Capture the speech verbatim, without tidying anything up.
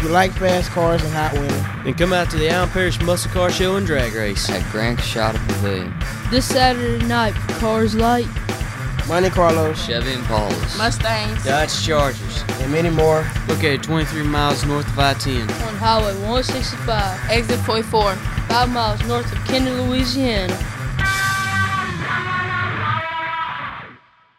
you like fast cars and hot weather, then come out to the Allen Parish Muscle Car Show and Drag Race at Grand Coshada Pavilion this Saturday night for Cars Light, Monte Carlos, Chevy Impalas, Mustangs, Dodge Chargers, and many more. located twenty-three miles north of I ten on Highway one sixty-five, Exit forty-four. five miles north of Kenner, Louisiana.